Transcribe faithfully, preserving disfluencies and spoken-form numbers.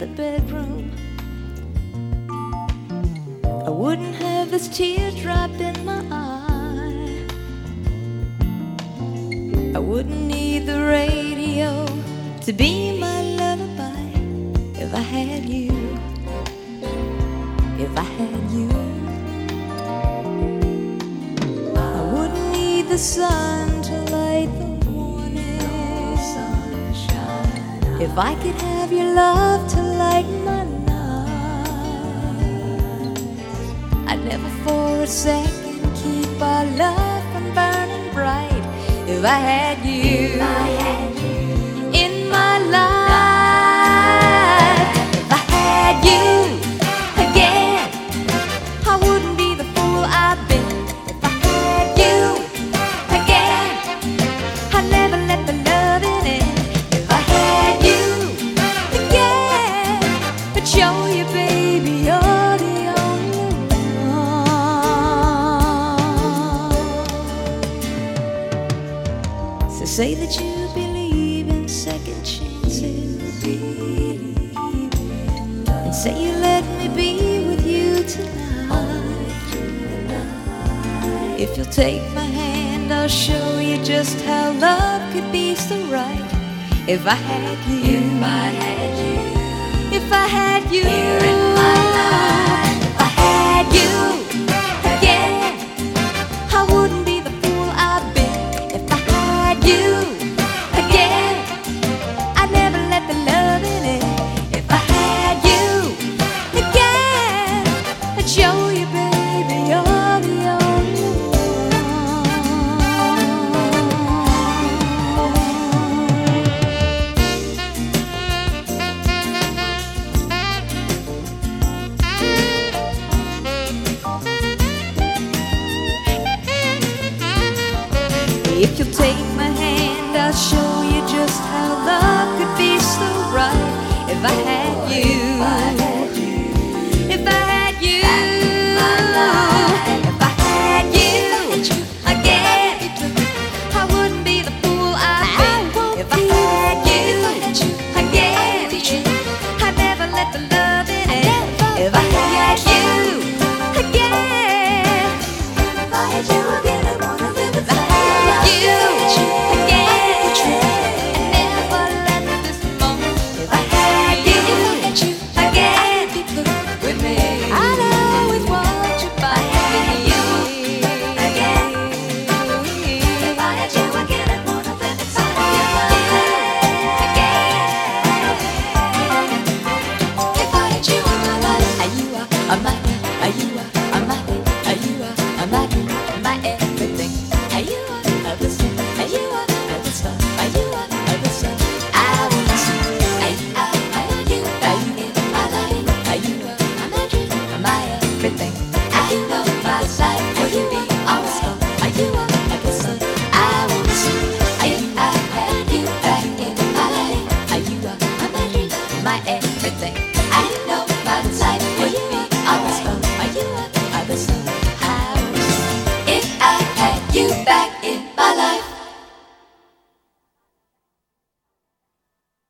bedroom, I wouldn't have this teardrop in my eye. I wouldn't need the radio to be my lullaby if I had you, if I had you. I wouldn't need the sun to light the morning sunshine if I could have your love to lighten my nights. I'd never for a second keep our love from burning bright if I had you, if I had you in my life. If I had you again, I wouldn't be the fool I've been. If I had you again, I'd never let the loving in. If I had you again, I'd show you, baby, you're the only one. So say that you believe in second chances, and say you let me be with you tonight. If you'll take my hand, I'll show you just how love could be so right. If I had you, if I had you, if I had you here in my life. If I had you again, I wouldn't be the fool I've been. If I had you again, I'd never let the loving in. If I had you again, I'd show you, baby, you're the only If you'll take my hand, I'll show you just how love could be so right. If I had you, if I had you, if I had you, if I had you again, I wouldn't be the fool I've been. If I had you again, I'd never let the love in it. If I had you again, if I had you again, I wanna live with that. You again, and never let this moment. If I had you again with me, I'd always want you by you again. If I had you again, I'd wanna live inside of you again. If I had you in my life, are you are, are my, are you are, are my, are you are, are my, my everything. Are you are, are the sun, are you are, are the star, are you are, are the sun. I wanna see, are you are, are you, are you in my life, are you are, are my dream, are my everything. Are you are my side, will you be always gone? Are you are, are the sun. I wanna see, are you are, are you, are you in my life, are you are, are my dream, my everything.